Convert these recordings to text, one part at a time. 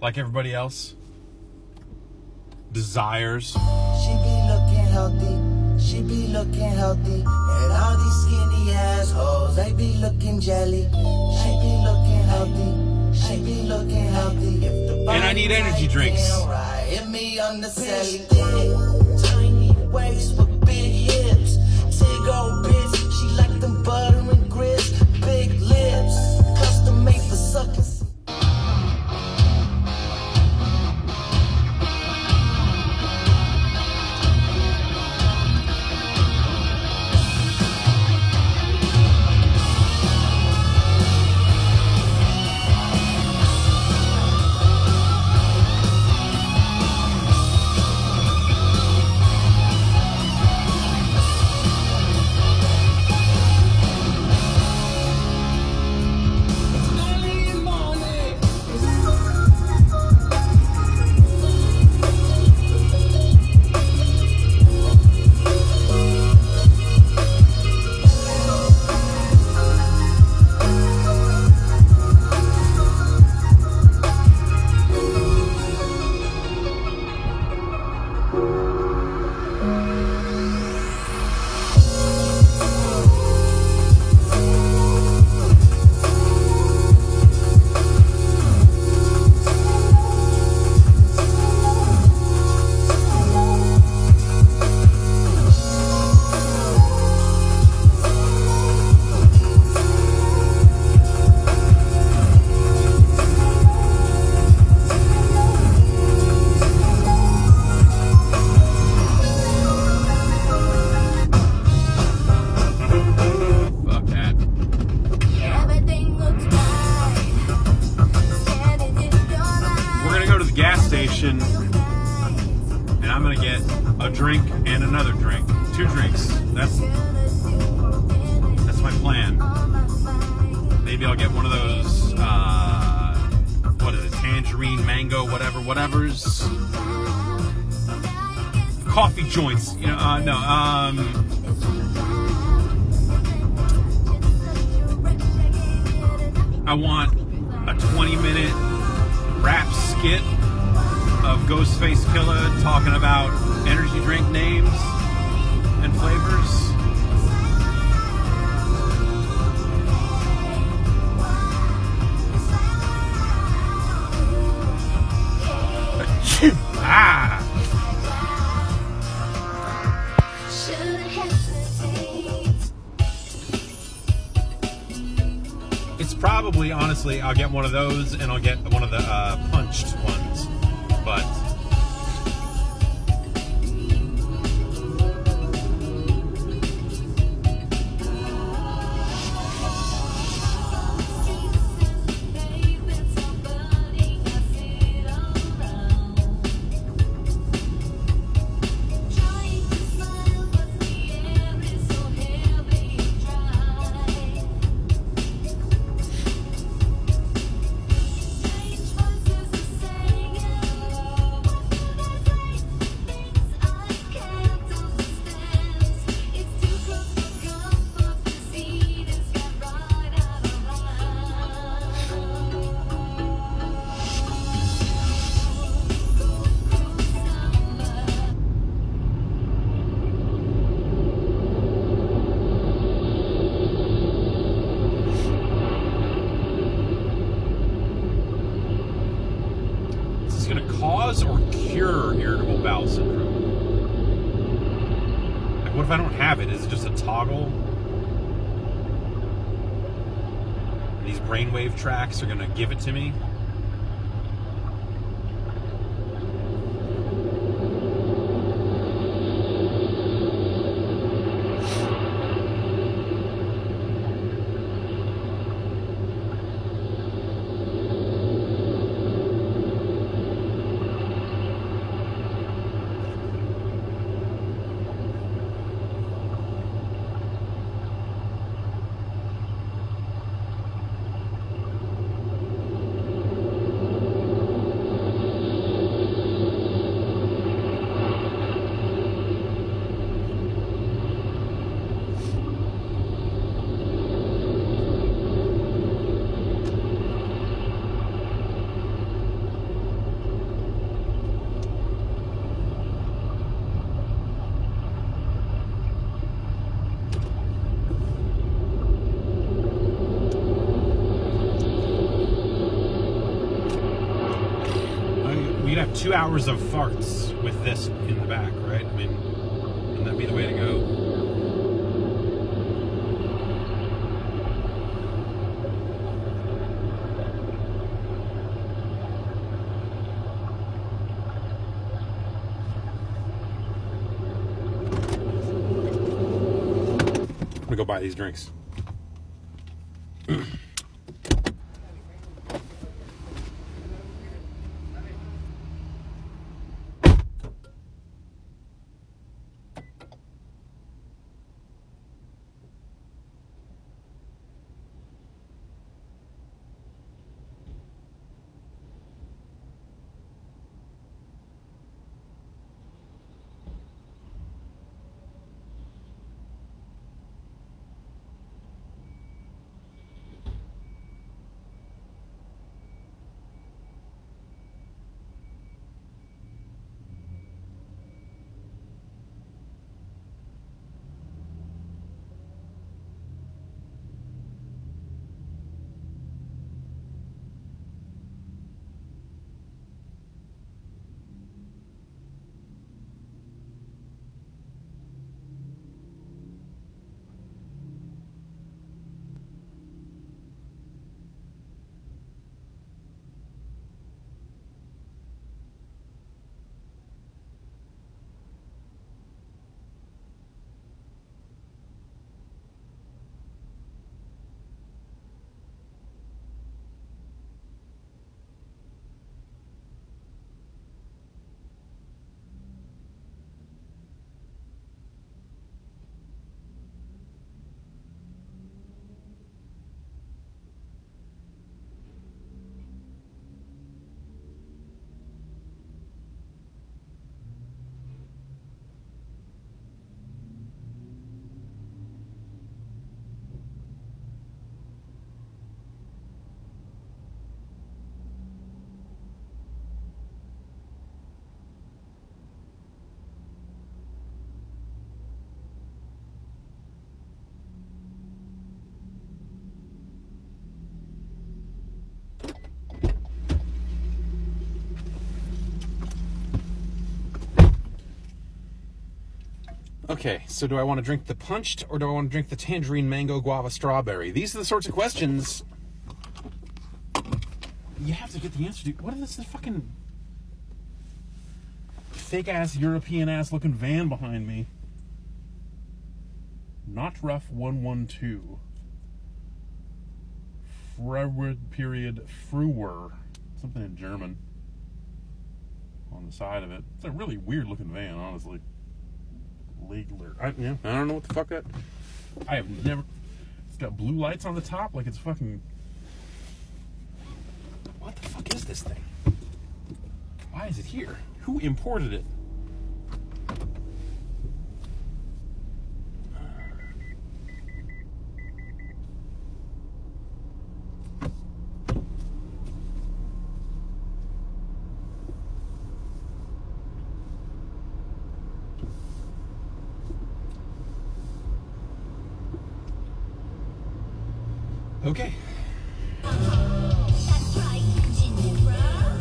like everybody else desires. She be looking healthy. She be looking healthy. And all these skinny assholes, they be looking jelly. She be looking healthy. She be looking healthy. If the And I need energy drinks. right, hit me on the celly. Tiny waist with big hips. Big old bitch, she like them butter and grits. Big lips, custom made for suckers. And I'm gonna get a drink and another drink. 2 drinks. That's my plan. Maybe I'll get one of those what is it, tangerine, mango, whatever's coffee joints, you know, I want a 20-minute rap skit of Ghostface Killah talking about energy drink names and flavors. Ah! It's probably, honestly, I'll get one of those and I'll get one of the punched ones. But cause or cure irritable bowel syndrome? Like, what if I don't have it? Is it just a toggle? These brainwave tracks are going to give it to me? you'd have 2 hours of farts with this in the back, right? I mean, wouldn't that be the way to go? I'm gonna go buy these drinks. Okay, so do I want to drink the punched or do I want to drink the tangerine, mango, guava, strawberry? These are the sorts of questions you have to get the answer to. What is this fucking fake-ass, European-ass looking van behind me? Not rough 112. Forward period Fruer. Something in German. On the side of it. It's a really weird looking van, honestly. Legler. I don't know what the fuck that. I have never. It's got blue lights on the top, like it's fucking. What the fuck is this thing? Why is it here? Who imported it? Okay. That's right, Ginevra.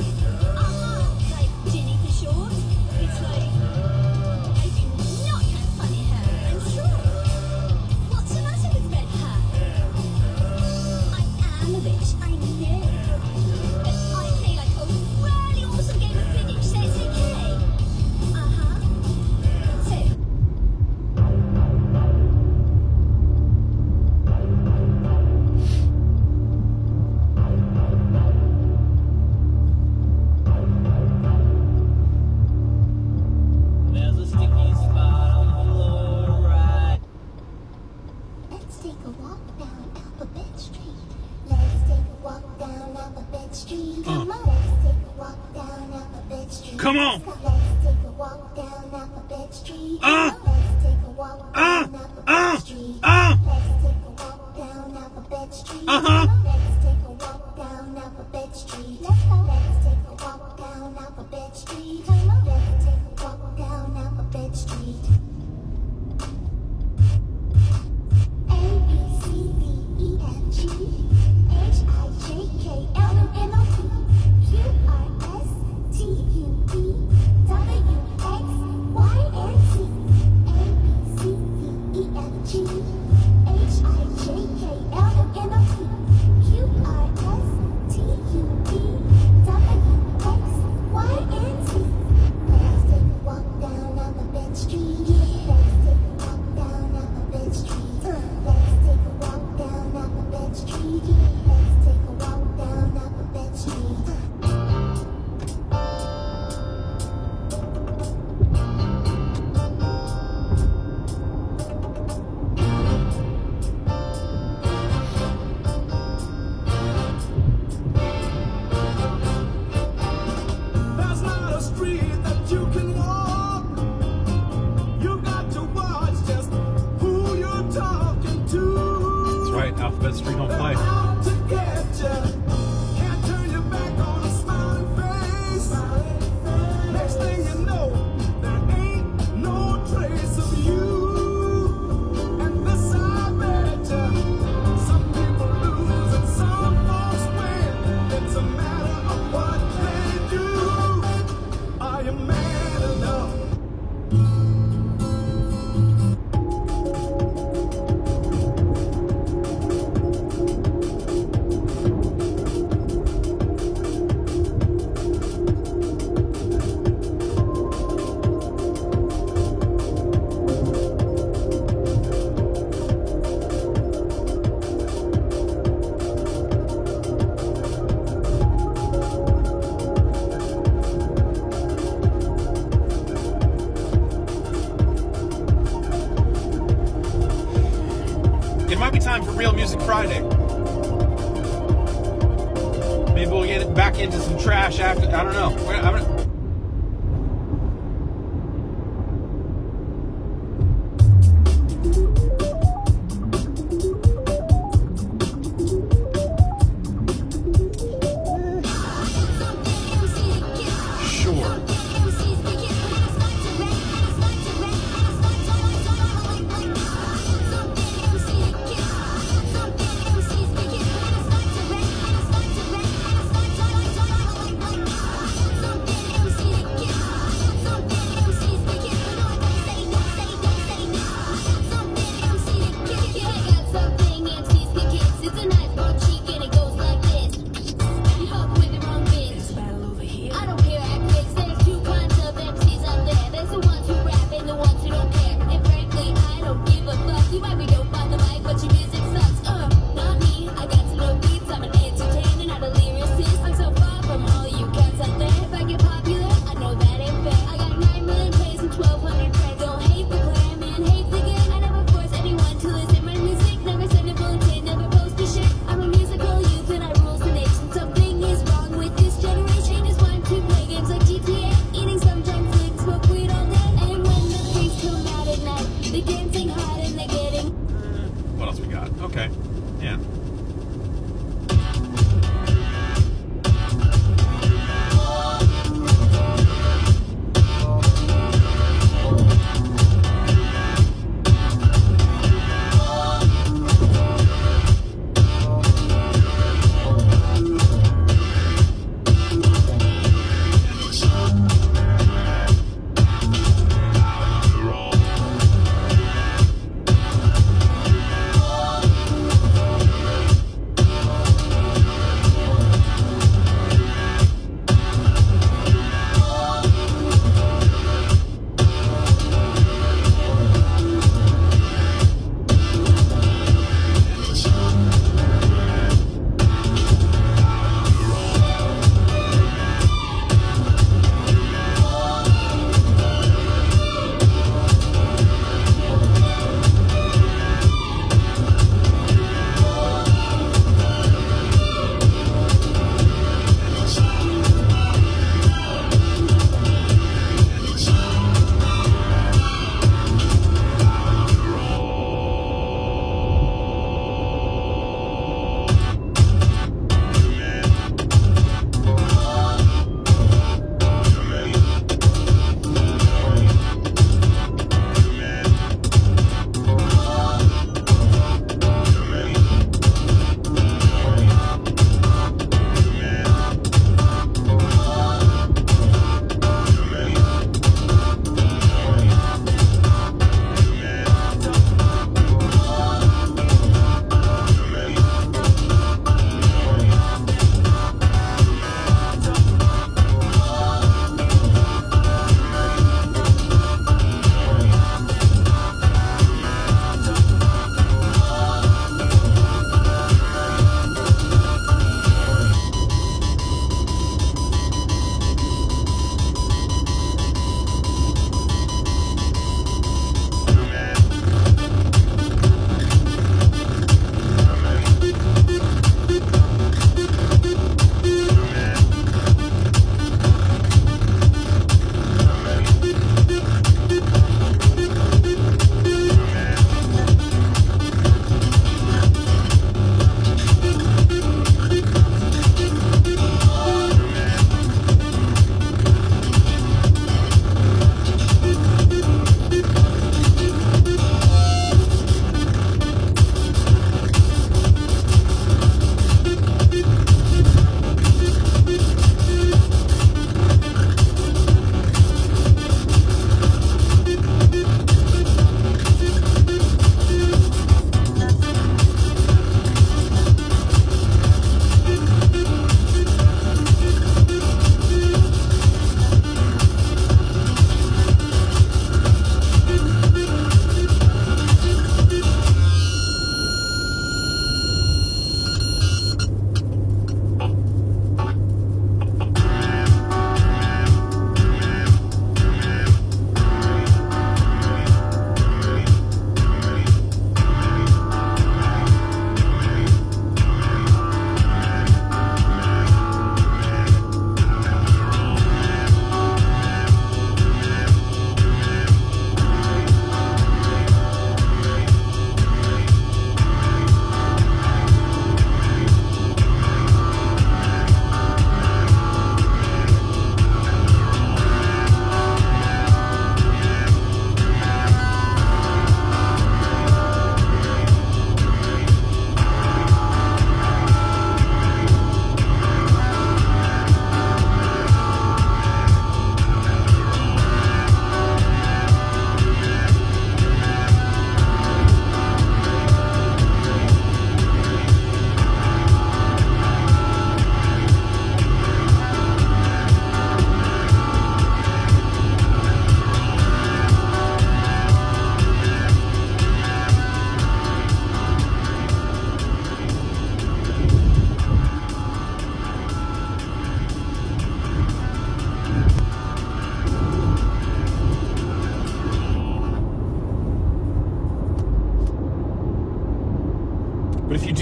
Like Ginny for short. It's like I do not have funny hair, I'm sure. What's the matter with red hair? I am a bitch, I know. But I play like a really awesome game of Quidditch, so it's okay. So. Come on! Let's take a walk down Alphabet Street. Let's take a walk down Alphabet Street. Let's take a walk down Alphabet Street. Let's take a walk down Alphabet Street. Let's go. Let's take a walk down Alphabet Street. Let's take a walk down Alphabet Street. A B C D E F G H I J K L M N O P Q R S T U Friday. Maybe we'll get back into some trash after. I don't know.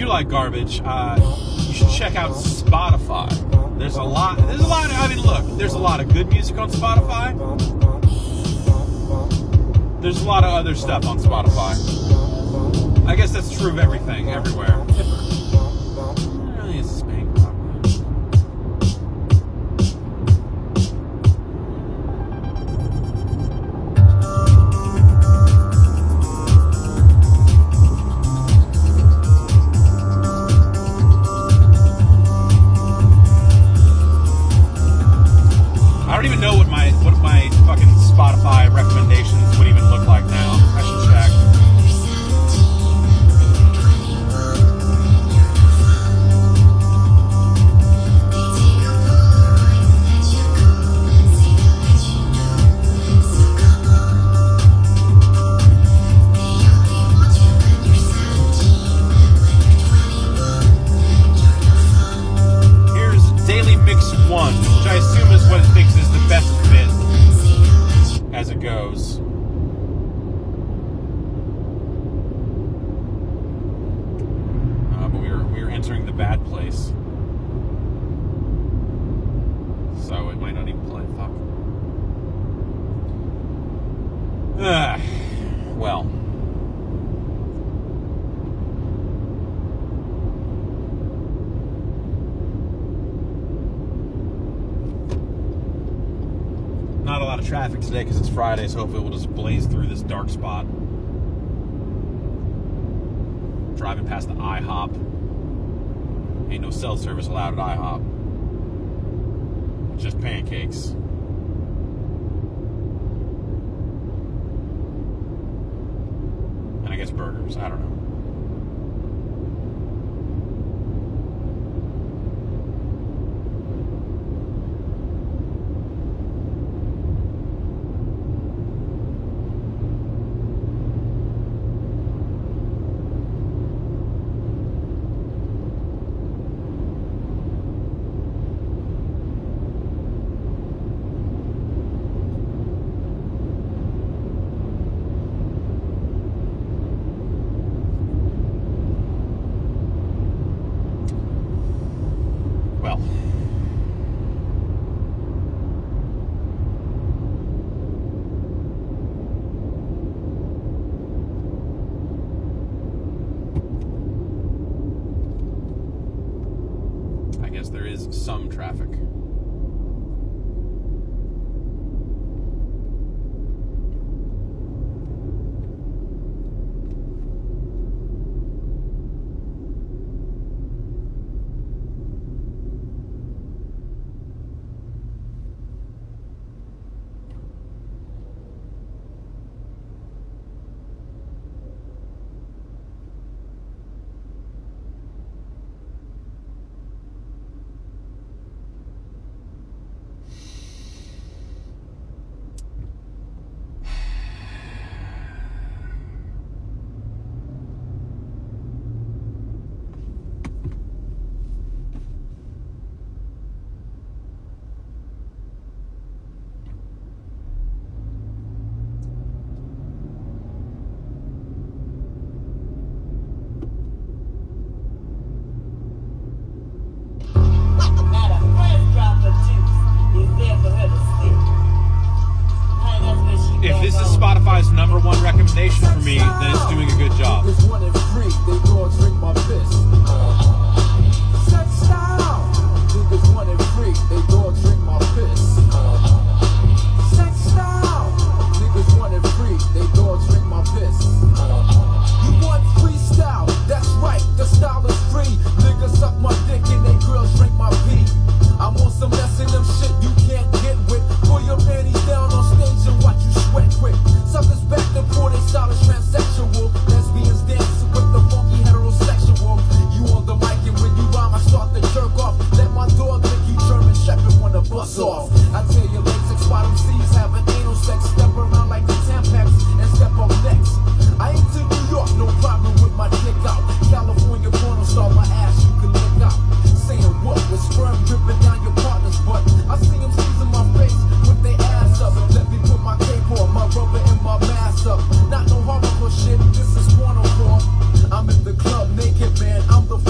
like garbage, you should check out Spotify. There's a lot, I mean, look, there's a lot of good music on Spotify. There's a lot of other stuff on Spotify. I guess that's true of everything, everywhere. I don't even know what my fucking Spotify recommendations would even look like now. I should check. Here's Daily Mix 1, which I assume is what it thinks is the best fit as it goes. But we are entering the bad place. So it might not even play. Fuck. Well. Not a lot of traffic today because it's Friday, so hopefully we'll just blaze through this dark spot. Driving past the IHOP. Ain't no cell service allowed at IHOP. Just pancakes. And I guess burgers. I don't know. Well. I guess there is some traffic. If this is Spotify's #1 recommendation for me, then it's doing a good job. I'm on some messing them shit you can't get with. Pull your panties down on stage and watch you sweat quick. Suckers back to pour they solid transsexual. Lesbians dancing with the funky heterosexual. You on the mic and when you rhyme I start to jerk off. Let my dog make you German Shepherd wanna bust off. I tell your latex bottom C's having anal sex. Step around like the Tampax and step up next. I ain't to New York, no problem with my dick out. California porno star, my ass you can lick out. Saying what with sperm dripping down your partner's butt. I see them squeezing my face with their ass up. Let me put my cape on, my rubber and my mask up. Not no hardcore shit, this is porno porn. I'm in the club naked, man. I'm the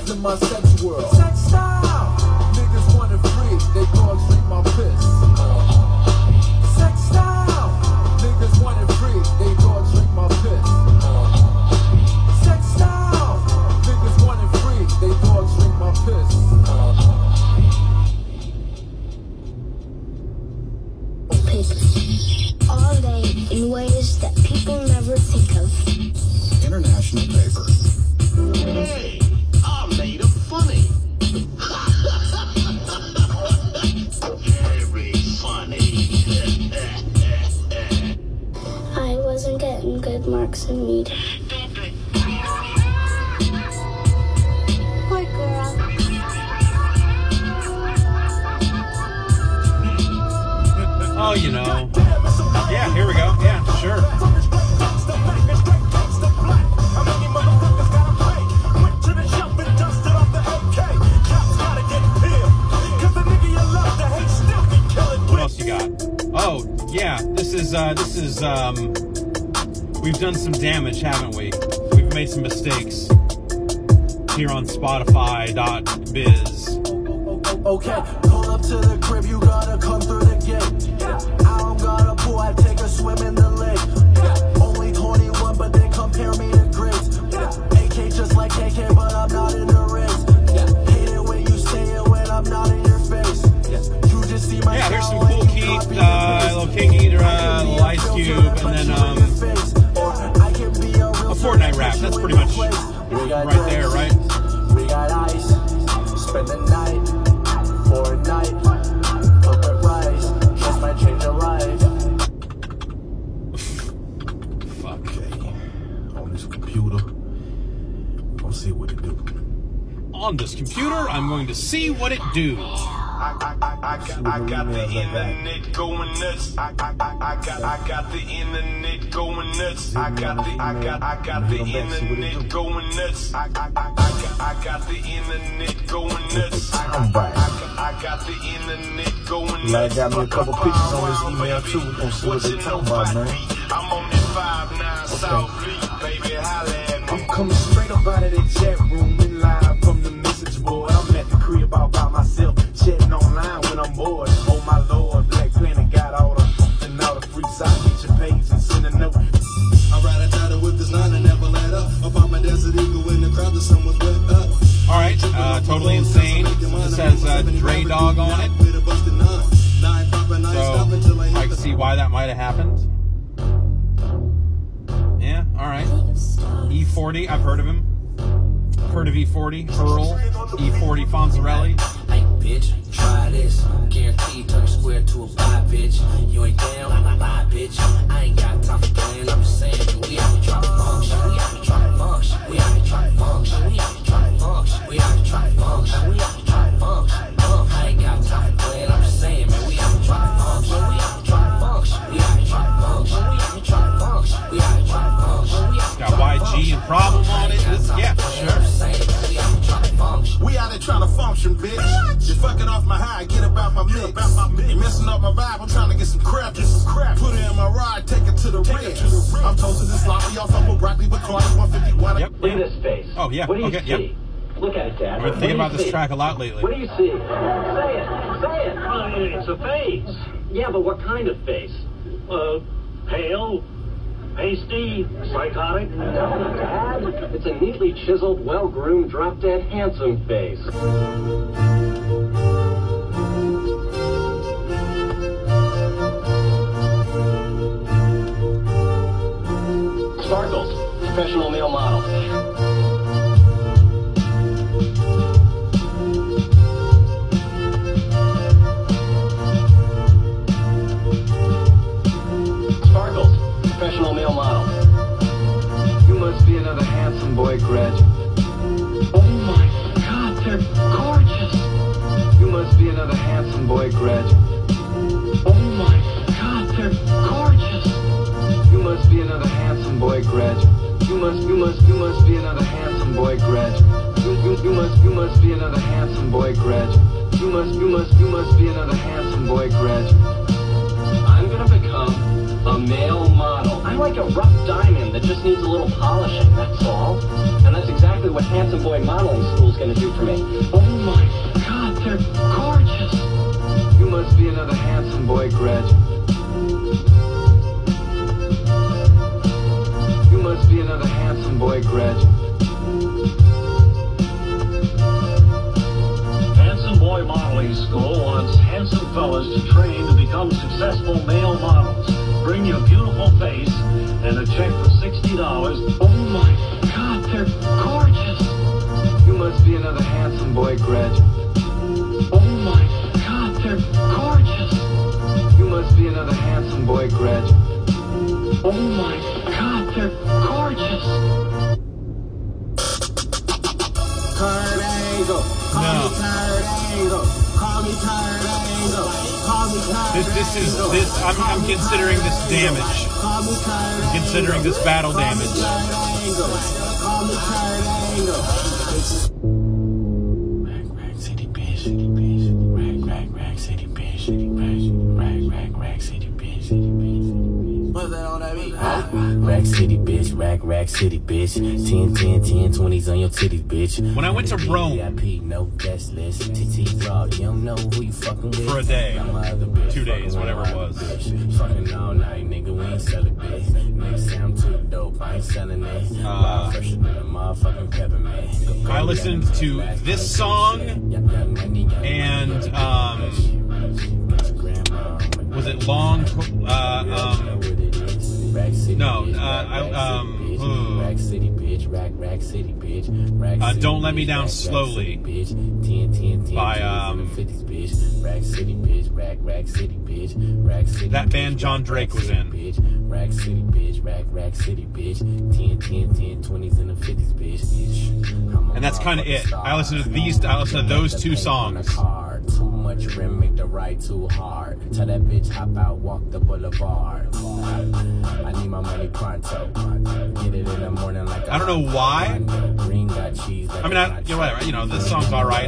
life in my sex world. Sex style. Niggas wanted free, they dogs drink my piss. Sex style. Niggas wanted free, they dogs drink my piss. Sex style. Niggas wanted free, they dogs drink my piss. All day in ways that people never think of. International paper. Hey, I made it funny. Very funny. I wasn't getting good marks in meat. Poor girl. Oh, you know. Yeah, here we go. Yeah, sure. What else you got? Oh, yeah. This is we've done some damage, haven't we? We've made some mistakes here on Spotify.biz. Okay, pull up to the crib, you gotta come through the gate. I don't got a pool, I take a swim in the lake. Only 21, but they compare me to grades. AK just like KK, but I'm not in the race. Hate it when you say it when I'm not in your face. You just see my Yeah, here's some cool Keith, Lil King Ghidorah, Lil Ice Cube, and then a Fortnite rap. That's pretty much right there, right? We got ice, spend the night, for a night, cook with rice, just might change your life. Fuck. Okay. On this computer, we're gonna see what it do. On this computer, I'm going to see what it do. I got the internet going nuts. I got the internet going nuts. I got the internet going nuts. I got the internet going nuts. I got the internet going nuts. I got me a couple pictures on this email too. We're gonna see what they talking about, man. I'm on that 5-9 South Fleet, baby, holla at me. I'm coming straight up out of that chat room and live from the message board. I'm at the crib all by myself, chatting online when I'm bored. Oh my lord, Black Planet got all the and all the free side. Get your page and send a note. I ride a title with this line and never let up. Up on my desert eagle in the crowd, the sun was wet up. Alright, totally insane. This has Dre Dog on it. So I can see why that might have happened. Yeah, alright. E40, I've heard of him. Heard of E40, Earl, E40 Fonzarelli. Hey, bitch, try this. Guaranteed, turn square to a pie, bitch. You ain't down, lie, bitch. I ain't got time for playing. I'm just saying, we out here trying to function. We out here trying to function. We out here trying to function. We out here trying to function. We out here trying to function. We out here trying to function. I ain't got time for playing. I'm just saying, man, we out here trying to function. We out here trying to function. We out here trying to function. We out here trying to function. We out here trying to function. Got YG and Problem on it. Yeah, sure. We out here trying to function, bitch. You're fucking off my high, get about my mix. You're messing up my vibe, I'm trying to get some crap. Put it in my ride, take it to the red. I'm toasting this sloppy off up with broccoli with Clark 151. Yep. Look at this face. Oh, yeah. What do you Okay, see? yep. Look at it, Dad. I've been thinking about this track a lot lately. What do you see? Say it. Say it. It's a face. Yeah, but what kind of face? Pale, pasty, psychotic. Dad, it's a neatly chiseled, well-groomed, drop-dead, handsome face. Sparkles, professional male model. Sparkles, professional male model. You must be another handsome boy graduate. Oh my God, they're gorgeous. You must be another handsome boy graduate. Oh my God, they're gorgeous. You must be another handsome boy graduate. You must be another handsome boy graduate. You must be another handsome boy graduate. You must be another handsome boy graduate. I'm gonna become A male model. I like a rough diamond that just needs a little polishing, that's all. And that's exactly what Handsome Boy Modeling School's gonna do for me. Oh my God, they're gorgeous. You must be another handsome boy graduate. You must be another handsome boy graduate. Handsome Boy Modeling School wants handsome fellas to train to become successful male models. Bring your beautiful face and a check for $60. Oh my God, they're gorgeous. You must be another handsome boy graduate. Oh my God, they're gorgeous. You must be another handsome boy graduate. Oh my God, they're gorgeous. Kurt Angle. Call me Kurt Angle. Call me Kurt Angle. Call me Kurt This I'm considering this damage. I'm considering this battle damage. Call me Kurt Angle. Rack city bitch, city bitch. Rack city bitch, city bitch. Rack city bitch, city bitch. What's that on that beat? Rack city bitch, rack city bitch. 10, 20s on your titties, bitch. When I went to Rome VIP, no guest list. TT raw, you don't know who you fucking with. for a day, I'm my other bitch, 2 days, fucking whatever it was. bitch. Fucking all night, nigga, we ain't selling bitch. Nigga say I'm too dope, I ain't selling it. Fresher than a motherfucking peppermint. I listened to this song and was it Long? Don't Let Me Down Slowly by that band John Drake was in. Rack city bitch, rack city bitch. 10, 20s and the 50s bitch. And that's kind of it. I listen to those two songs. Too much rim, make the ride too hard. Tell that bitch hop out, walk the boulevard. I need my money pronto. Get it in the morning like I don't know why. Green got cheese. I mean, this song's all right.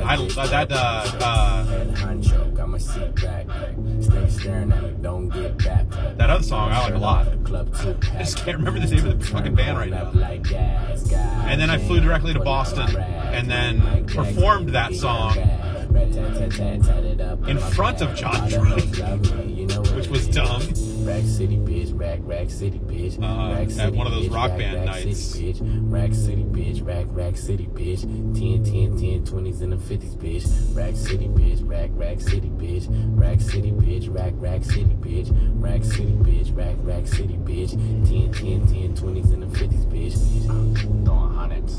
Got my seat back. Stay staring at me, don't get back. That other song I like a lot. I just can't remember the name of the fucking band right now. And then I flew directly to Boston and then performed that song in front of John Drake, which was dumb. Rack city bitch, rack city bitch. At one of those rock band nights. Rack city bitch, rack city bitch. 10, 20s and the 50s bitch. Rack city bitch, rack city bitch. Rack city bitch, rack city bitch. Rack city bitch, rack city bitch. 10, 20s and the 50s bitch. Throwing hundreds.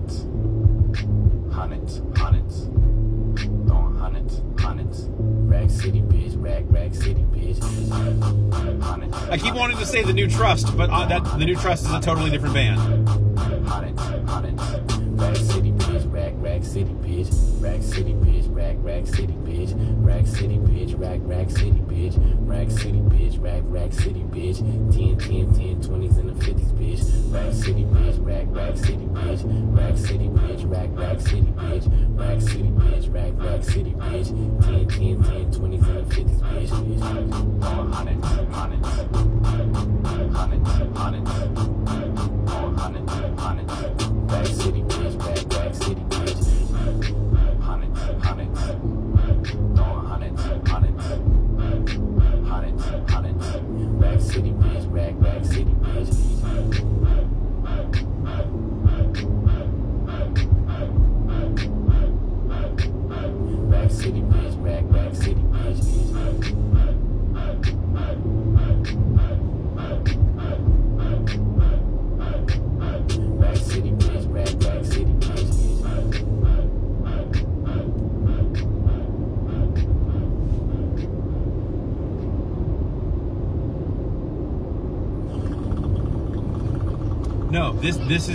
Throwing hundreds. Rack city bitch, rack city bitch. I keep wanting to say The New Trust, but The New Trust is a totally different band. Rack city bitch, rack city bitch. Rack city bitch, rack city bitch. Rack city bitch, rack city bitch. Rack city bitch, rack city bitch. 10, 20s and the 50s bitch. Rack city bitch, rack city bitch. Rack city bitch, rack city bitch. Rack city bitch, rack city bitch. 10, 20s and the 50s bitch. Hundreds. Rack city bitch, rack city bitch. Hundreds. Throwing hundreds. Rack city bitch, rack city bitch. Rack city bitch, rack city bitch. Rack city bitch, rack city bitch. No, this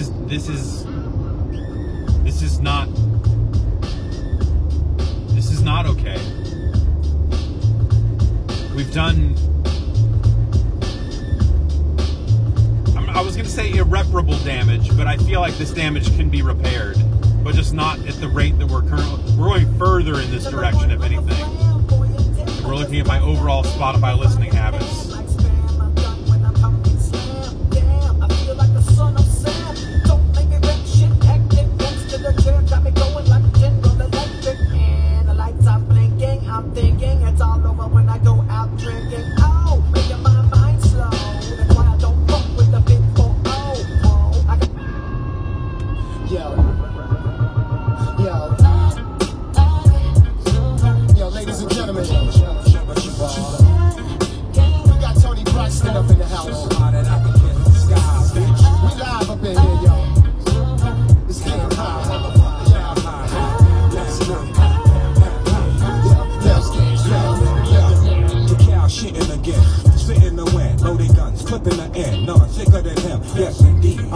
is not okay. We've done, I was going to say irreparable damage, but I feel like this damage can be repaired, but just not at the rate that we're going further in this direction, if anything. We're looking at my overall Spotify listening habits.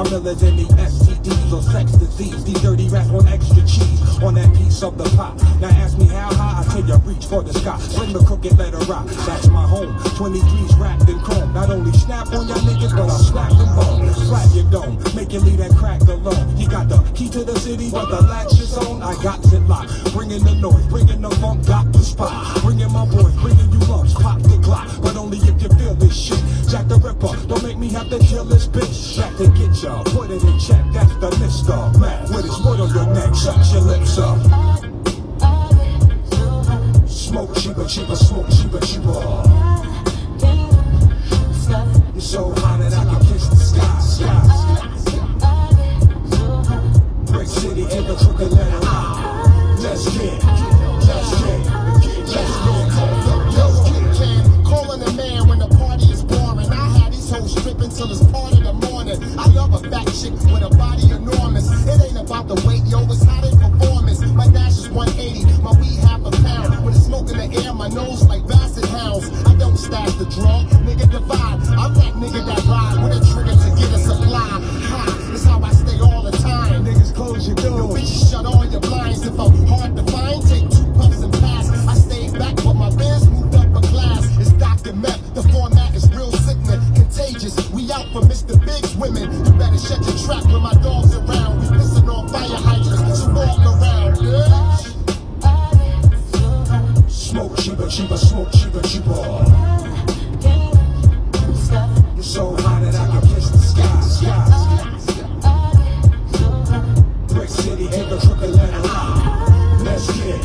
millers and the STDs or sex disease. These dirty rats want extra cheese on that piece of the pie. Now ask me how high, I tell you reach for the sky. Sling the crooked letter rock, that's my home. 23's wrapped in chrome. Not only snap on y'all niggas, but I'll slap them bones. Slap your dome, make you leave that crack alone. You got the key to the city, but the latch is on. I got it locked, bringing the noise, bringing the funk, got the spot. Bringing my boys, bringing you lumps, pop the Glock. But only if you feel this shit. Jack the Ripper, don't make me have to kill this bitch. Back to get y'all, put it in check, that's the Mr. Mac. With his foot on your neck, shut your lips up. Smoke cheaper, cheaper, smoke cheaper, cheaper. You're so hot that I can kiss the sky. Brick City in the crooked letter. Let's get. Calling a man when the party is boring. I had these hoes stripping till it's part of the morning. I love a fat chick with a body enormous. It ain't about the weight, yo, it's how they performance. My dash is 180, my weed half a pound. With the smoke in the air, my nose like basset hounds. I don't stash the draw, nigga divide. I'm that nigga that ride with a trigger to get a supply. Ha, it's how I stay all the time. Niggas close your doors. Yo, bitches shut all your blinds. If I'm hard to find, take 2 puffs and pass. I stay back, but my biz moved up a class. It's Dr. Meth, the format is real sickening, contagious. We out for Mr. Big's women. You better shut your trap when my dog's around. We pissing on fire hydrants, so walk around, bitch. Smoke cheaper, cheaper, smoke cheaper, cheaper. You're so hot that I can kiss the sky. Brick City in the crooked letter. Let's get.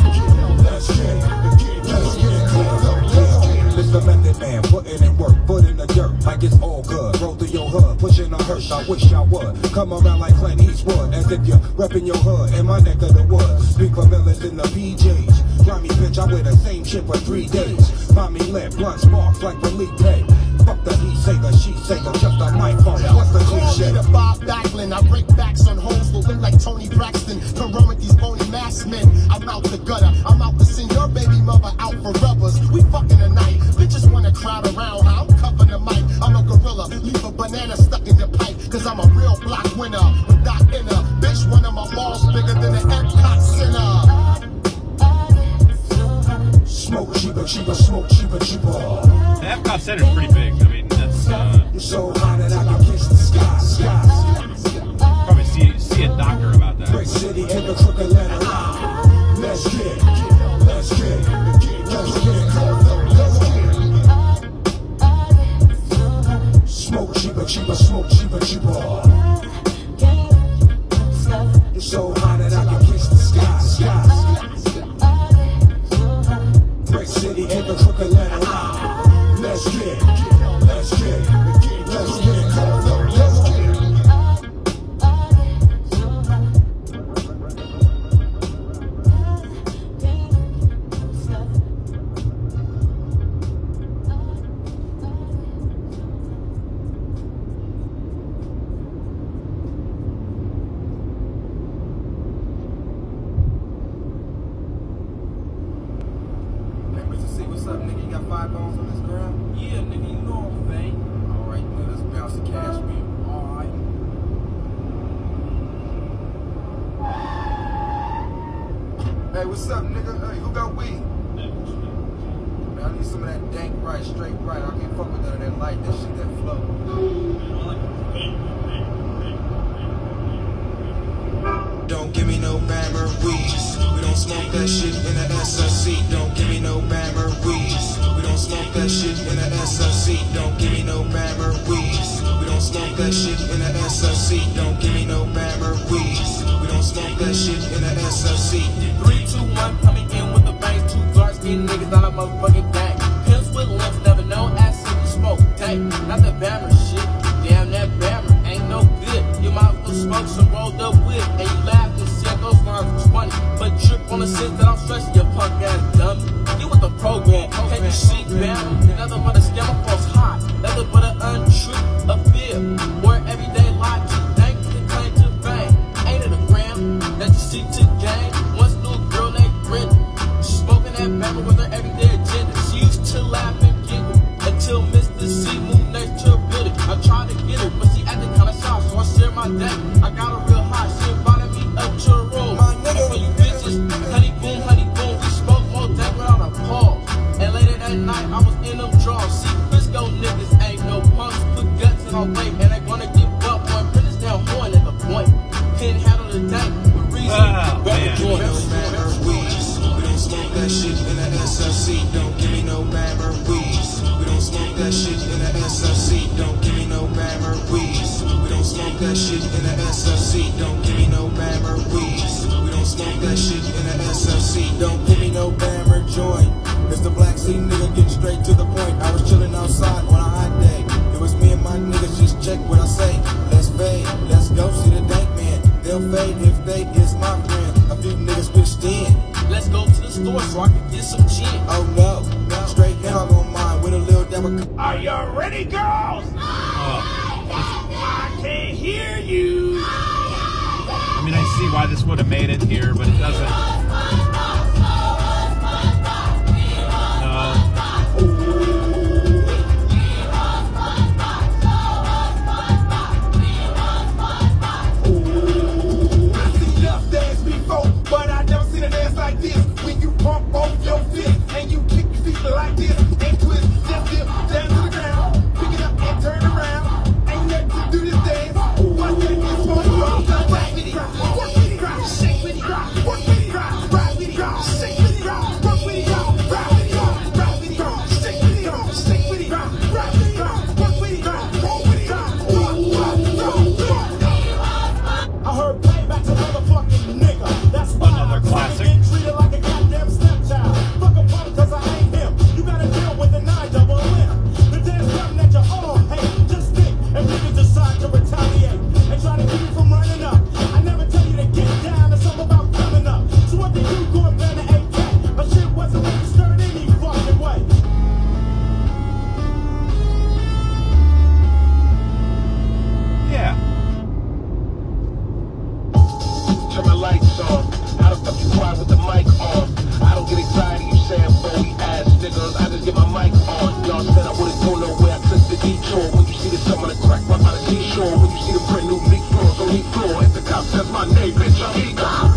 It's the method man, putting in work, foot in the dirt, like it's all good. Roll through your hood, pushing a hearse, I wish I would. Come around like Clint Eastwood, as if you're repping your hood in my neck of the woods. Speak for villains in the PJs. Grimy bitch, I wear the same shit for 3 days. Find me lit, blunt sparks like Felipe. Fuck the he say the she say the just a microphone. What's the cliche? Call me the Bob Backlund. I break backs on hoes who look like Tony Braxton. Come run with these phony masked men. I'm out the gutter. I'm out to send your baby mother out for rubbers. We fucking tonight. Bitches wanna crowd around. I'm cuffing the mic. I'm a gorilla. Leave a banana stuck in your pipe. Cause I'm a real block winner. With Doc Inner. Bitch, one of my balls bigger than an Epcot Center. Smoke cheaper, cheaper, smoke cheaper, cheaper. The Epcot Center's pretty big. I mean, that's You're so hot that I can kiss the sky. probably see a doctor about that. Brick City in the crooked letter. Let's get. Smoke cheaper, cheaper, smoke cheaper, cheaper. You're so hot that I can kiss the sky. Brick City in the crooked letter. Let's get. What's up, nigga? You got 5 bones on this ground? Yeah, nigga, you know I'm fame. Alright, man, let's bounce the cash, man. Alright. Hey, what's up, nigga? Hey, who got weed? Man, I need some of that dank right, straight right. I can't fuck with none of that light, that shit, that flow. Don't give me no Bammer weed. We don't smoke that shit in the SLC. Don't give me no Bammer weed. We don't smoke that shit in the SLC. Don't give me no Bammer weed. We don't smoke that shit in the SLC. Don't give me no Bammer weed. We don't smoke that shit in the SLC. 3, 2, 1, coming in with the bangs. 2 dark skin niggas on a motherfucking gang. Pills with limbs, never known as the smoke. Dang, not the Bammer shit. Damn, that Bammer ain't no good. You might as well smoke some rolled up with. And you laugh and said those lines was funny. But trip on the sense that I'm stressing your punk ass dummy. You with the program, can't you see Bammer? Nothing but a scam, a false high. Nothing but an untrue affair. Where everyday life to thank the claim to fame. Ain't it a gram that you see to gain? Once knew a girl named Brenda. Smoking that Bammer with her everyday agenda. She used to laugh and giggle until Mr. C moved next to her building. I tried to get her, but she acted kinda shy, so I shared my me no bammer weed. We don't smoke that shit in the SLC. Don't give me no bammer weed. We don't smoke that shit in the SLC. Don't give me no bammer weed. We don't smoke that shit in the SLC. Don't give me no bammer weed. We don't smoke that shit in the SLC. Don't give me no bammer joint. It's the Black Sea nigga, get straight to the point. I was chilling outside on a hot day. It was me and my niggas, just check what I say. Let's fade, let's go see the dank man. They'll fade if they is my friend. A few niggas pitched in. Let's go to the store so I can get some gin. Oh no, straight hog on mine with a little dabble. Are you ready, girls? I can't hear you. I mean, I see why this would have made it here, but it doesn't. But I never seen a dance like this. When you pump off your fist and you kick your feet like this and twist, just dip down to the ground, pick it up and turn around. Ain't nothing to do this dance. One thing is for you. Work with it, work with it, shake with it, work with it, ride with it, shake with it, work with it, ride with it, ride with it, shake with it, shake with it, ride with it, work with it, roll with it, I heard payback to motherfucking nigga. That's why another classic. I'm treated like a goddamn stepchild. Fuck a punk cause I ain't him. You gotta deal with the 9-double-M. The damn something that you all hate. Just think if niggas decide to retaliate and try to keep you from running up. I never tell you to get down. It's all about coming up. So what did you go and ban the AK? My shit wasn't registered any fucking way. Yeah. Turn my lights on. How the fuck you quiet with the mic on? I don't get anxiety, you saying phony ass niggas. I just get my mic on. Y'all said I wouldn't go nowhere. I took the detour. When you see the summer to crack right by the seashore. When you see the brand new leak floors on the floor. If the cop says my name, bitch, I'm eager.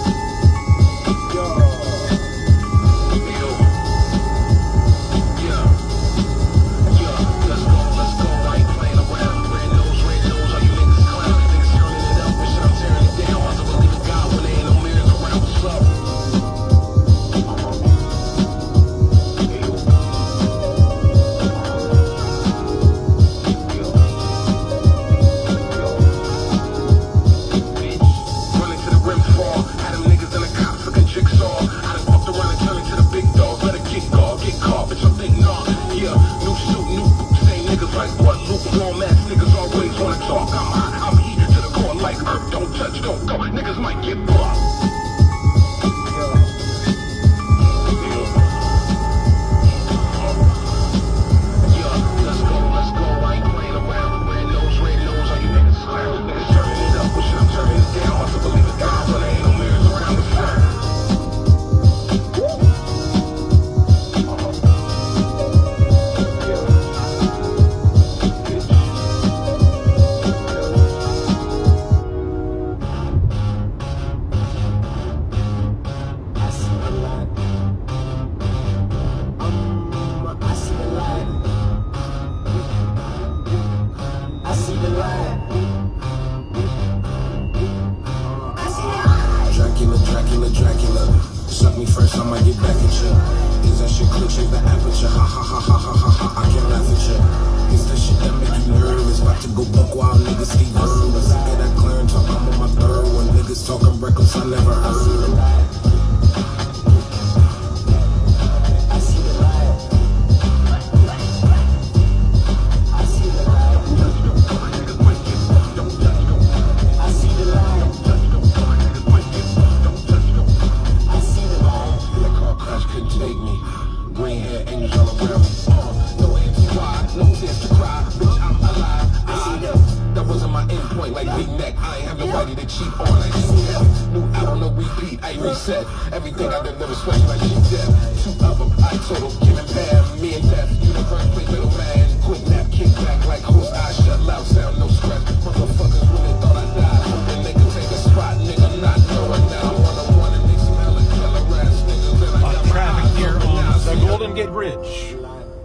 Everything I done never special like she did. 2 of them, I total, Kim and Pam, me and Death, universe, play little man. Quick nap, kick back like horse eyes shut, loud sound, no stress. Motherfuckers really thought I died, and they could take a spot, nigga, not knowing now. One-on-one and they smell like killer ass niggas. Then I got traffic here on the Golden Gate Bridge.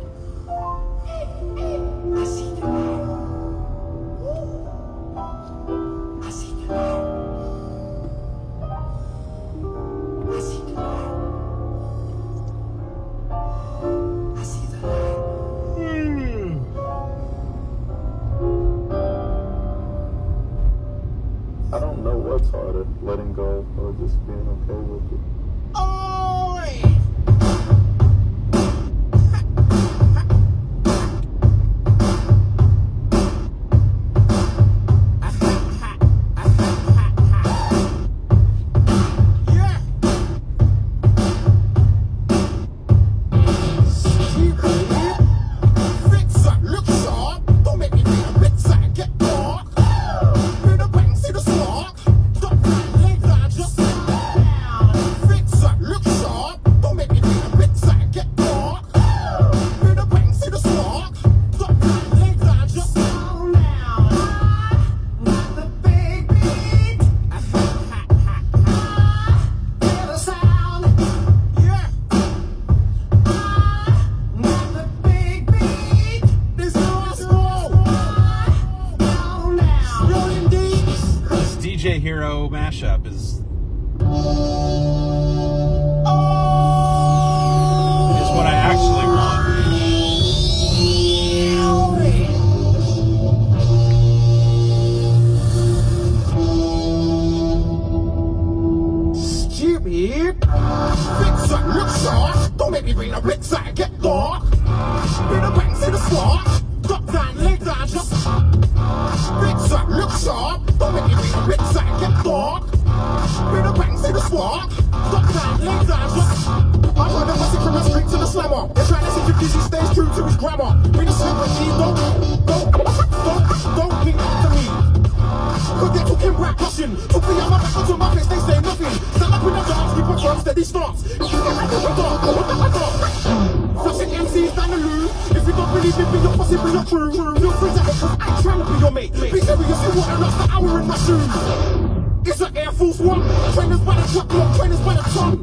I see the light. I see the light. letting go or just being okay with it. DJ Hero mashup is what I actually want. Stupid. Fix up, look sharp. Don't make me bring the bricks out, get dark. Bring the bangs in the spark. Drop down, lay down, just fix up, look sharp. Don't make me bring the bricks out, get dark. Bring the bangs in the spark. Drop down, lay down, just I heard the message from the street to the slammer. They're trying to introduce he stays true to his grammar. Bring the slipper, don't think to me. Cause they're talking rap passion. Took me out my back onto my face, they say nothing. Stand up in the dance, keep a firm, steady stance. Flashing MCs down the loo. If you don't believe me, be your posse, be your crew. Your friends are here, I ain't trying to be your mate. Be serious, you want another hour in my shoes. It's an Air Force One. Trainers by the truckload, trainers by the ton.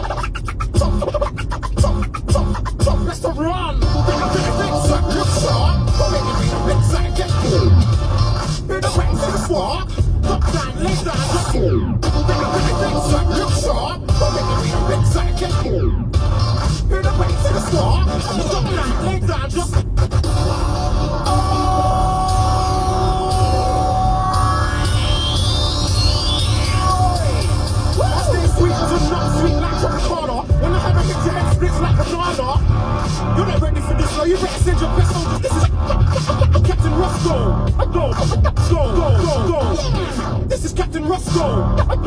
Top, let's to run. Look sharp. Don't make me be the big side, get cool. Hear the bangs in the spark. Top down, lay down, just cool. Look sharp. Don't make me be the big side, get cool. Hear the bangs in the spark. Top down, lay down, just sweet as a nut, sweet like Tropicana. When I have a hit, your head splits like banana. You're not ready for this, so you better send your best soldiers. This is Captain Roscoe. I go. This is Captain Roscoe. I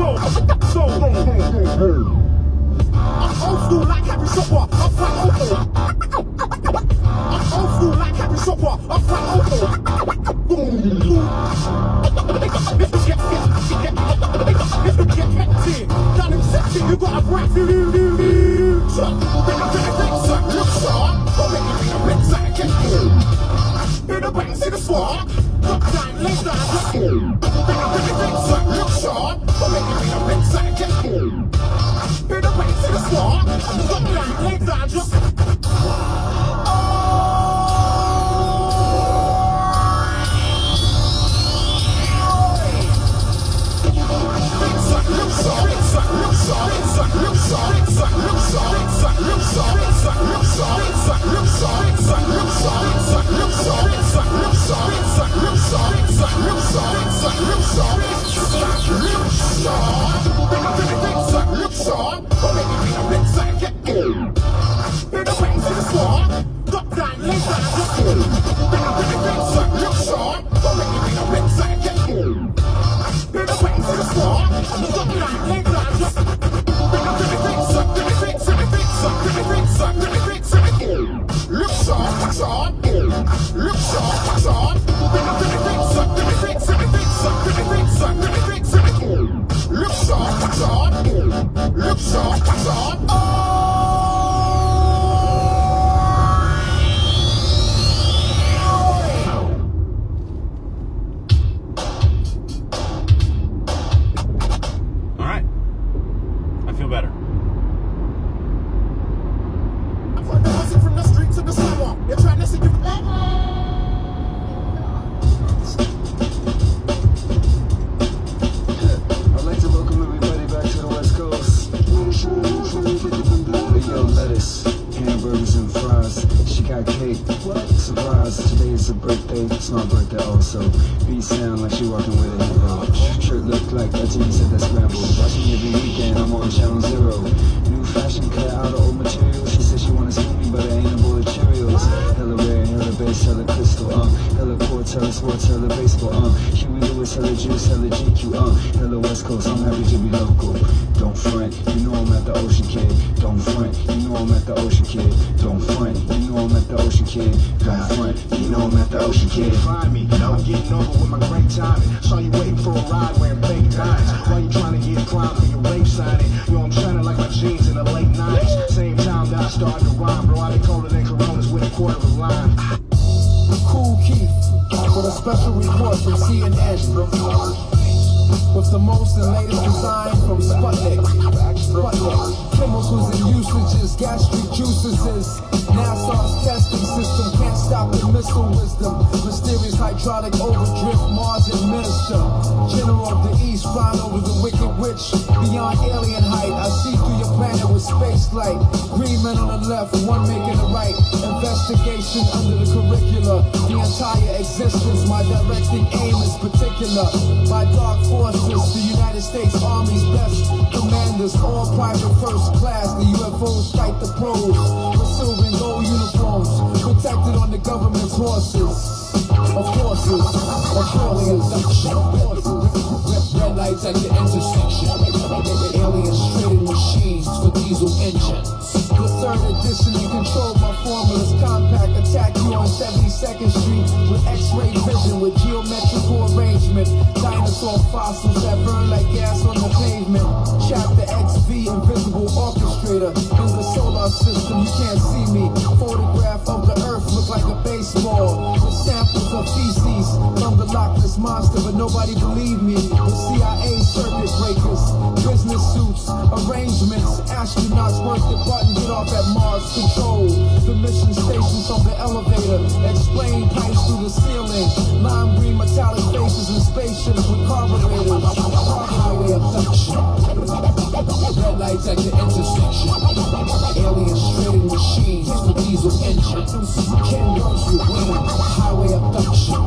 go. I'm old school like Harry Chopper. I'm flat open. I'm old school like Harry Chopper. I'm flat open. Down in section, you got a bright look sharp. Don't make me be a red side, get cool. Hear the bangs in the spark. Drop down, lay down, just cool. Look sharp. Don't make me be a red side, get cool. Hear the bangs in the spark. Drop down, lay down, just also. B sound like she walking with a hero. Shirt look like a jeans at that scramble. hella sports, hella baseball, Huey Lewis, hella juice, hella GQ, hella West Coast, I'm happy to be local. Don't front, you know I'm at the Ocean Kid. Don't front, you know I'm at the Ocean Kid. Don't front, you know I'm at the Ocean Kid. Don't front, you know I'm at the Ocean Kid. Find me, I'm getting over with my great timing. Saw you waiting for a ride wearing fake dimes. Why you trying to get prime for your rape signing? Yo, I'm shining like my jeans in the late 90s. Same time that I started to rhyme, bro. I be colder than Coronas with a quarter of a line. Cool Keith, with a special report from CNN. With the most and latest design from Sputnik. Chemicals and usages, gastric juices is NASA's testing system. Can't stop the missile wisdom. Mysterious hydraulic overdrift, Mars administer. General of the East, flying over the wicked witch. Beyond alien height, I see through your planet with space light. Green men on the left, one making the right. Investigation under the curricula. The entire existence, my directing aim is particular. By dark forces, the United States Army's best commanders, all private first class. The UFOs fight the pros with silver and gold uniforms, protected on the government's horses. Of horses, of horses. Red lights at the intersection. Aliens trading machines for diesel engines. The third edition, you control my formulas. Compact attack you on 72nd Street with X-ray vision, with geometrical arrangement. Dinosaur fossils that burn like gas on the pavement. Chapter XV, invisible orchestrator. In the solar system, you can't see me. Photograph of the earth look like a baseball. With samples of feces from the Loch Ness monster, but nobody believed me. The CIA circuit breakers, business suits, arrangements. Astronauts work the button, get off at Mars control. The mission stations from the elevator. Explain pipes through the ceiling. Lime green metallic faces and spaceships with carburetors. Highway abduction. Red lights at the intersection. Aliens trading machines for diesel engines. Ken Burns with wing. Highway abduction.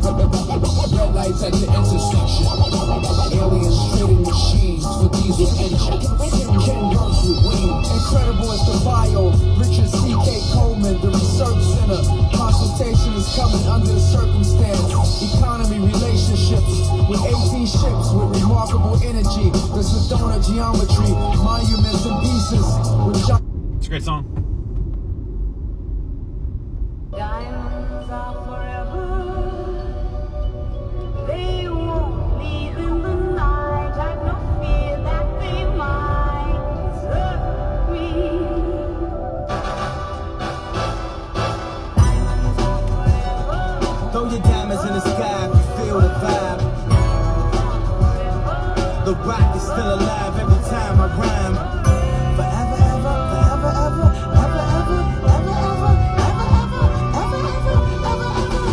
Red lights at the intersection. Aliens trading machines for diesel engines. Ken Burns with wing. Incredible as the bio. Richard C.K. Coleman, the research center. Consultation is coming under the circumstance. Economy, relationships with 18 ships with remarkable energy. The Sedona geometry, monuments and pieces. It's a great song. Diamonds are forever. They won't leave in the night. I've no fear that they might desert me. Diamonds are forever. Throw your diamonds in the sky if you feel the vibe. The rock is still alive every time I rhyme. Forever, ever, forever, ever, ever, ever, ever, ever, ever, ever, ever, ever, ever.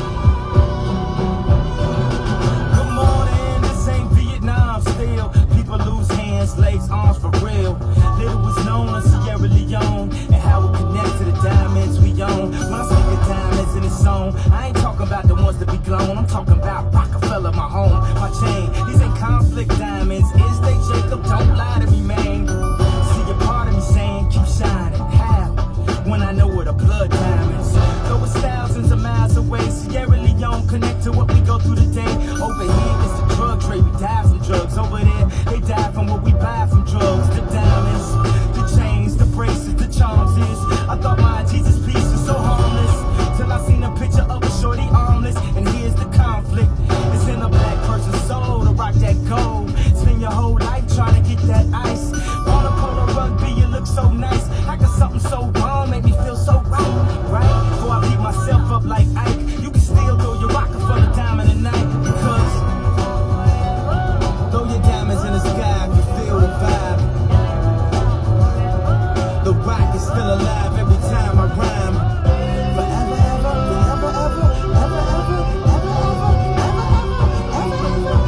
Good morning, this ain't Vietnam still. People lose hands, legs, arms for real. Little was known of Sierra Leone and how it connects to the diamonds we own. When I speak of diamonds in its zone, I ain't talking about the ones that be glowing. I'm talking about Rockefeller, my home, my chain. These ain't conflict diamonds. Is they Jacob? Don't lie to me, man. See a part of me saying, keep shining. How? When I know where the blood diamonds. Though it's thousands of miles away, Sierra Leone connect to what we go through today. Over here, it's the drug trade. We die from drugs. Over there, they die from what we buy from drugs. The diamonds, the chains, the bracelets, the charms is. I thought my Jesus piece was so harmless. Till I seen a picture of a shorty armless. And here's the conflict. It's in a black person's soul to rock that gold. Spend your whole life trying to get that ice. Wanna pull a rugby, you look so nice. How could something so wrong make me feel so right? Right? Before I beat myself up like Ike, you can still throw your Rockefeller diamond tonight. Because throw your diamonds in the sky if you feel the vibe. The rock is still alive every time I rhyme. Forever, ever, forever, ever, ever, ever, ever, ever, ever, ever,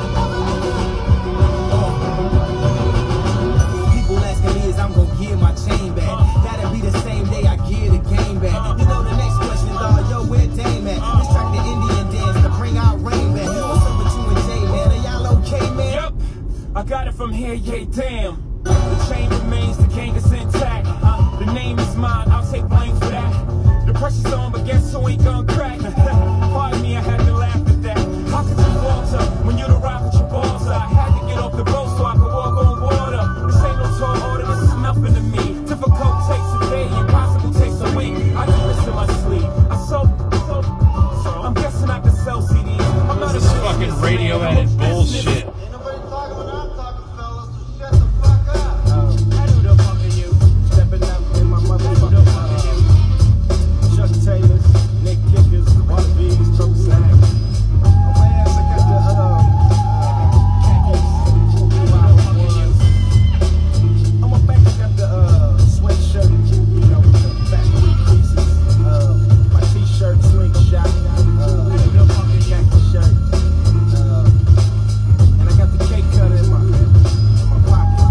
ever. People asking me is I'm gonna give my chain back. That'll be the same day I give the game back. You know the next question, dog, yo, where Dame at? Let's track the Indian dance to bring out rain back. What's up with you and Jay, man? Are y'all okay, man? Yep, I got it from here, yeah, damn. The chain remains, the gang is intact. The name is mine, I'll take blame for that. The pressure's on, but guess who ain't gonna crack? Pardon me, I had to laugh at Difficult takes a day, impossible takes a week. I do this in my sleep. I'm guessing I can sell CDs. I'm not This is fucking radio edit bullshit. Taylors, Nick Kickers, Wannabes, Trouble Sack. On my ass, I got the, I'm a back, I got the sweatshirt, you know, with the factory creases. My t-shirt, slingshot, khaki shirt. And I got the cake cutter in my pocket.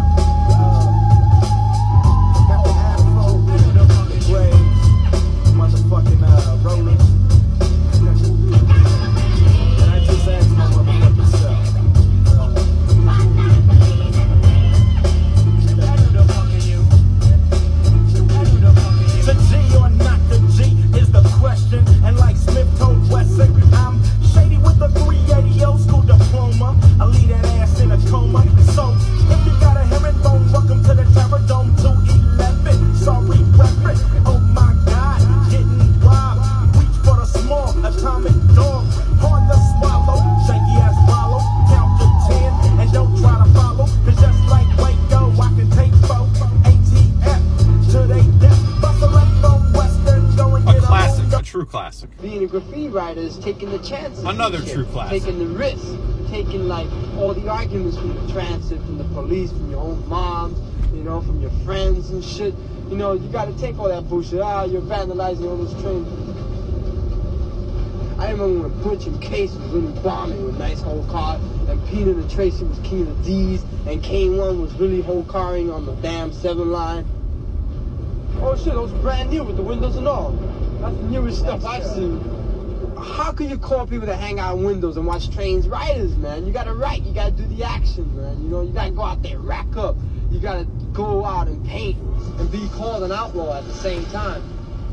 Got the afro, the braids. Motherfucking Rolex. And I just asked my motherfucking self. The G or not the G is the question. And like Smith told Wesson, I'm shady with the 380 old school diploma. I leave that ass in a coma. So if you got a herringbone, welcome to the Terror Dome 211. Sorry, reference. Oh my God. Getting robbed, reach for the small atomic dog. Hard to swallow, shaky ass wallow. Count to 10 and don't try to follow. Cause just like Waco, I can take folks. ATF to they death. Bust a left on Western, go and get A classic, a true classic. Being a graffiti writer is taking the chances. Another true classic. Taking the risk. Taking like all the arguments from the transit, from the police, from your own moms, you know, from your friends and shit. You know, you gotta take all that bullshit. You're vandalizing all those trains. I remember when Butch and Case was really bombing with nice whole car, and Peanut and Tracy was king of the D's, and K1 was really whole carring on the damn 7 line. Oh shit, those brand new with the windows and all. That's the newest stuff I've seen. How can you call people to hang out in windows and watch trains riders, man? You gotta write, you gotta do the action, man. You know, you gotta go out there, rack up. You gotta go out and paint and be called an outlaw at the same time.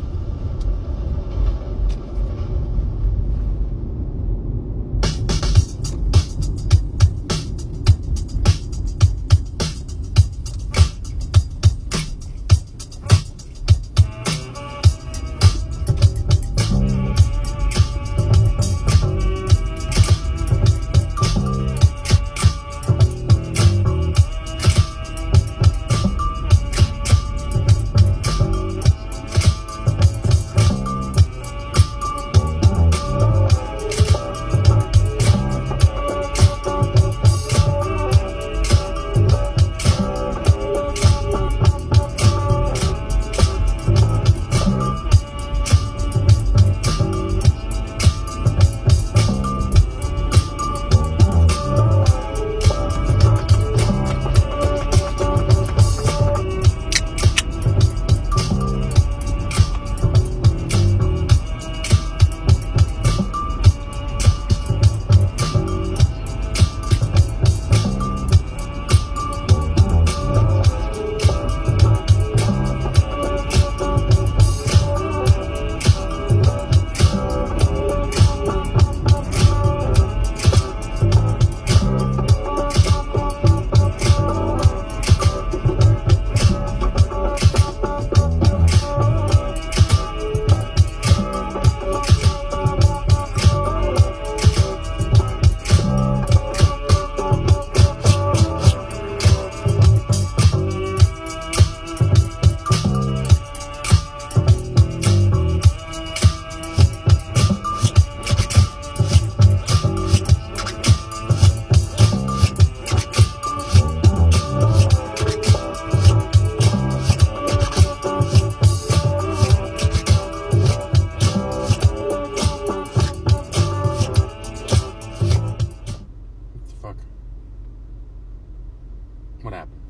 What happened?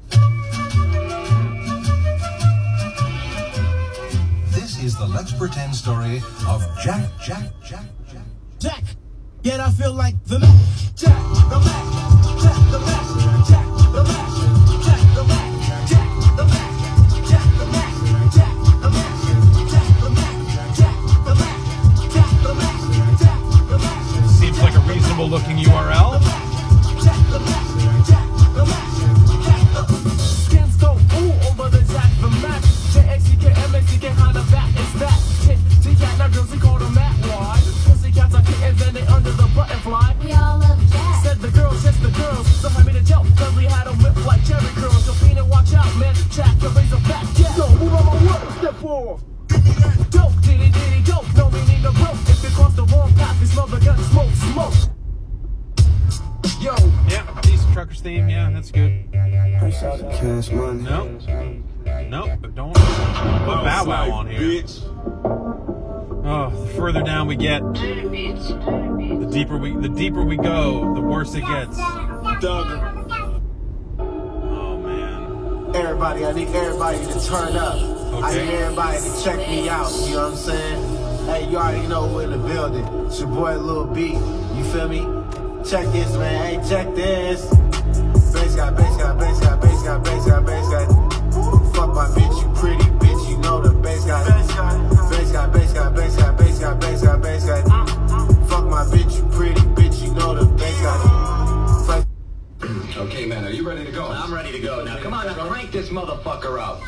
This is the Let's Pretend story of Jack. Jack! Yet I feel like the Mac. Jack, the Mac. Jack, the Mac. Jack, the Mac. Jack, the Mac. Jack, the Mac. Jack, the Mac. Jack, the Mac. Jack, the Mac. Jack, the Mac. Jack, the Mac. Jack, the Mac. Seems like a reasonable looking URL. Jack, the Mac. Jack, the Mac. Jack, the Mac. Can't go ooh over the Jack, the Mac. I got smoke, smoke. Yo. Yeah, decent truckers theme. Yeah, that's good. Cash money. No, but don't put Bow Wow on here. Bitch. Oh, the further down we get, the deeper we go, the worse it gets. Duggar. Oh man. Everybody, I need everybody to turn up. I need everybody to check me out. You know what I'm saying? Hey, you already know who in the building. It's your boy Lil B. You feel me? Check this, man. Hey, check this. Bass guy, bass guy, bass guy, bass guy, bass guy, bass guy. Fuck my bitch, you pretty bitch. You know the bass guy. Bass guy, bass guy, bass guy, bass guy, bass guy, bass guy, bass guy. Fuck my bitch, you pretty bitch. You know the bass guy. Okay, man, are you ready to go? I'm ready to go. Now, come on, now crank this motherfucker up.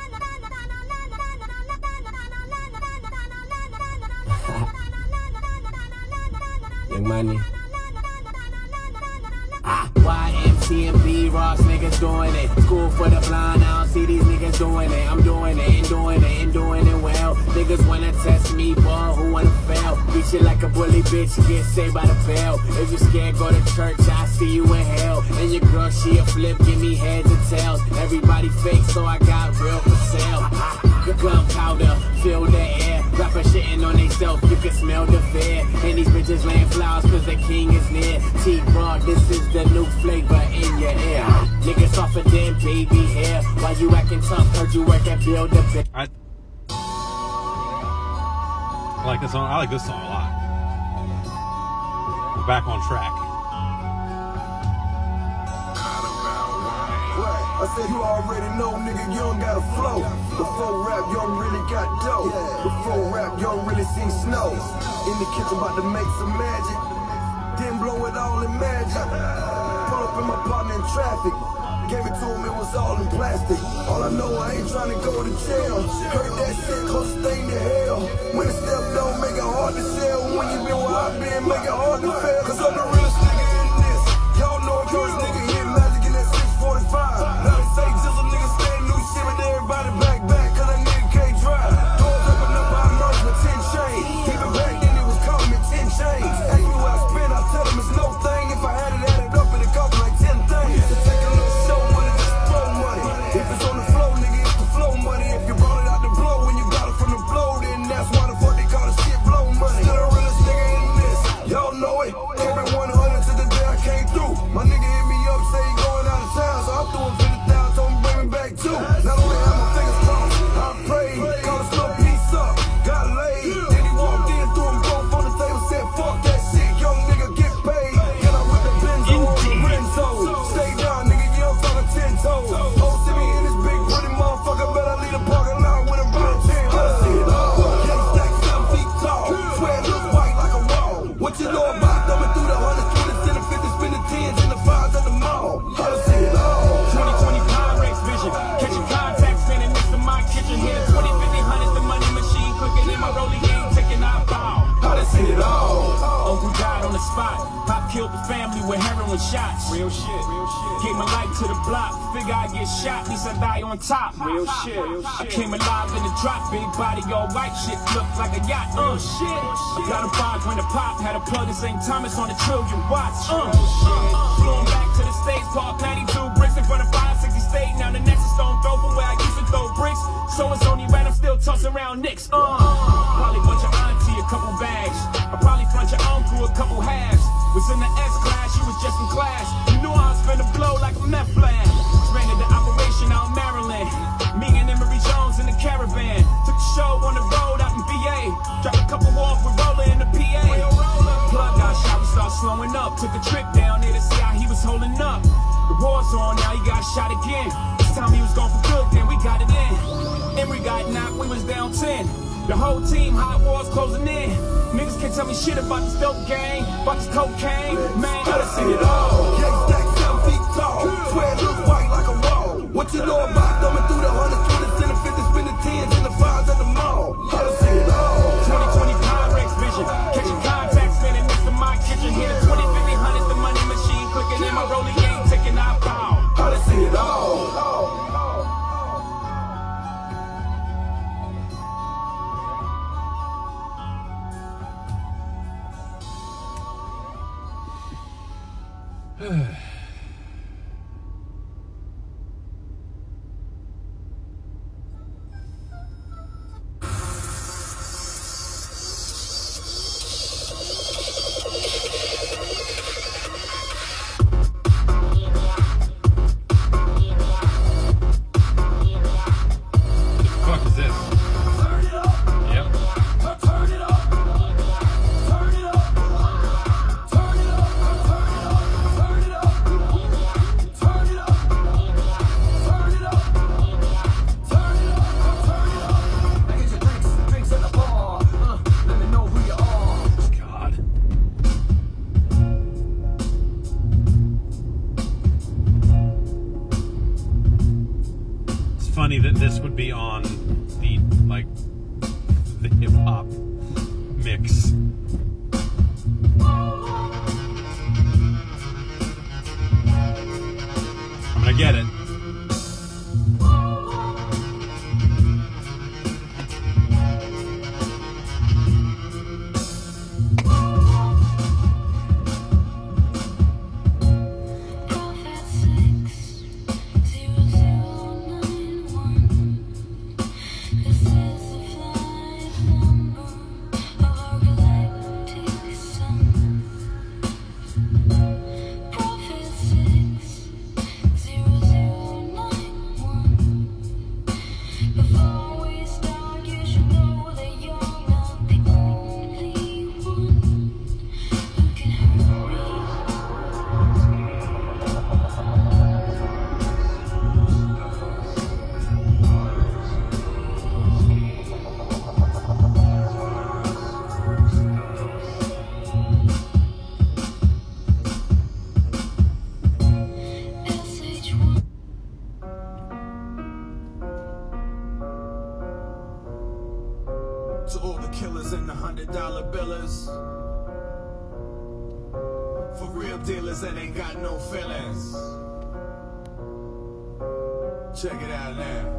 Young Money. YMCMB, Ross niggas doing it. School for the blind, I don't see these niggas doing it. I'm doing it and doing it and doing it well. Niggas wanna test me, boy, who wanna fail? Beat you like a bully bitch, get saved by the bell. If you scared, go to church, I see you in hell. And your girl, she a flip, give me heads and tails. Everybody fake, so I got real for sale. Gunpowder, fill the air. Rapper shitting on theyself, you can smell the fear. And these bitches laying flowers cause the king is near. T-Raw, this is the new flavor in your ear. Niggas off of damn baby hair. While you acting tough, heard you work and build a bit. I like this song. I like this song a lot. We're back on track. I said you already know, nigga, you don't got a flow. Before rap, you don't really got dough. Before rap, you don't really see snow. In the kitchen about to make some magic. Then blow it all in magic. Pull up in my partner in traffic. Gave it to him, it was all in plastic. All I know, I ain't trying to go to jail. Heard that shit, closest thing to hell. When the step don't make it hard to sell. When you been where I've been, make it hard to fail. Cause I'm the realest nigga in this. Y'all know the realest nigga hit magic in that 645. Now they say jizzle niggas saying new shit, but everybody back, cause that nigga can't drive. Doors open up, I merged with 10 chains. Keep it back, then it was calling me 10 chains. Ask me where I spend, I tell them it's no thing. If I had it added up, it'd cost like 10 things. To take a little show money, just blow money. If it's on the flow, nigga, it's the flow money. If you brought it out the blow, when you got it from the blow, then that's why the fuck they call the shit blow money. Still the realest nigga in this, y'all know it. Every 100 to the day I came through. My nigga hit me up, say he going out of town, so I threw him 50,000, told him bring me back too. Not only have my fingers crossed, I prayed, called a little piece up, got laid. Then he walked in, threw them both on the table, said fuck that shit, young nigga get paid. Get out with the Benzo on the Renzo. Stay down, nigga, you don't fuck a 10 toes. Oh, see me in this big pretty motherfucker, better leave the parking lot with a blue 10 hoes. Can't stack 7 feet tall, swear it looks white like a wall. What you know about thumbing through the 100s, 20s, and the 50s, spin the 10s and the 5s at the mall? How to see it all? 2020 Pyrex vision. Catching contacts, standing next to my kitchen. Here, 20, 50, 100s, the money machine clicking in my rolling game, taking out bow. How to see it all? Uncle died on the spot. Pop killed the family with heroin shots. Real shit. Gave my life to the block. Figure I get shot, at least I die on top. Real shit. I came alive in the drop. Big body, all white shit. Looked like a yacht. Shit. I got a 5 when the pop. Had a plug in St. Thomas on a trillion watts. Flew back to the States. Park 92 bricks in front of 560 State. Now the next is stone throw from where I used to throw bricks. So it's only right, I'm still tossing around nicks. Probably bunch your auntie, a couple bags. I probably front your uncle, a couple halves. Was in the S class, you was just in class. You knew I was finna blow like a meth lab. Expanded the operation out in Maryland. Me and Emery Jones in the caravan. Took the show on the road out in VA. Dropped a couple off with Roller in the PA. Plug got shot, we start slowing up. Took a trip down there to see how he was holding up. The war's on, now he got shot again. This time he was gone for good, then we got it in. Emery got knocked, we was down 10. The whole team, hot walls closing in. Niggas can't tell me shit about this dope gang, about this cocaine. Man, gotta see it all. Can't stack 7 feet tall, swear it looks white like a wall. What you know about thumbing through the 100s, 20s, and the 50s, spin the 10s and the 5s at the mall? Gotta see it all. 2020 Pyrex vision. Catching contacts, standing next to my kitchen. Here, 20, 50, 100s, the money machine clicking in my rolling game, taking out bow. Gotta see it all. Funny that this would be on the hip hop mix. I'm gonna get it. To all the killers and the $100 billers. For real dealers that ain't got no feelings. Check it out now.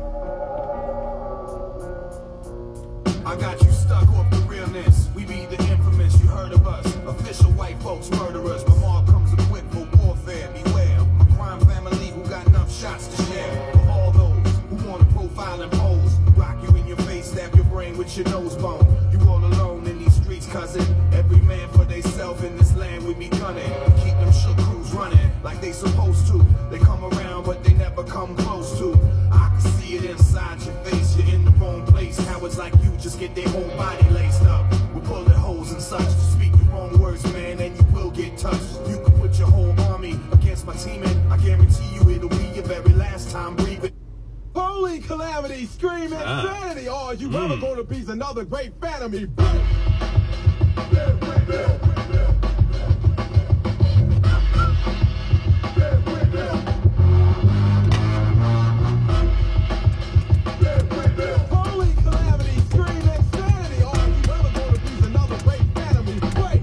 I got you stuck off the realness. We be the infamous, you heard of us. Official white folks murderers. My mom comes equipped for warfare. Beware. My crime family who got enough shots to share. For all those who wanna profile and pose. Rock you in your face, stab your brain with your nose bone. You all alone in these streets, cousin. Every man for theyself in this land, we be gunning. Keep them shook crews running like they supposed to. They come around, but they never come close to. I can see it inside your face, you're in the wrong place. Cowards like you just get their whole body laced up with bullet holes and such. Speak the wrong words, man, and you will get touched. You can put your whole army against my team, and I guarantee you it'll be your very last time breathing. Holy calamity, scream insanity. All you ever gonna be's another great fan of me. Holy calamity, scream insanity. All you ever gonna be's another great fan of me.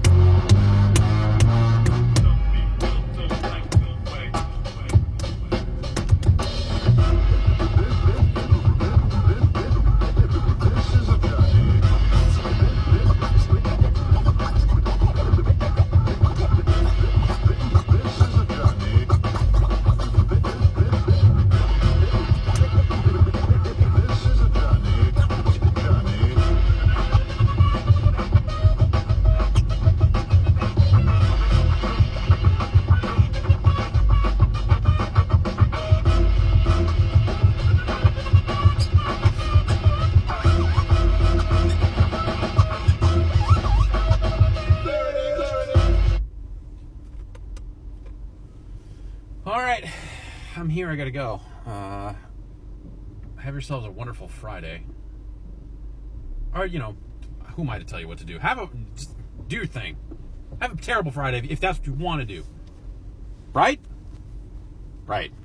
I'm here. I gotta go. Have yourselves a wonderful Friday. Or, you know, who am I to tell you what to do? Just do your thing. Have a terrible Friday if that's what you want to do. Right? Right.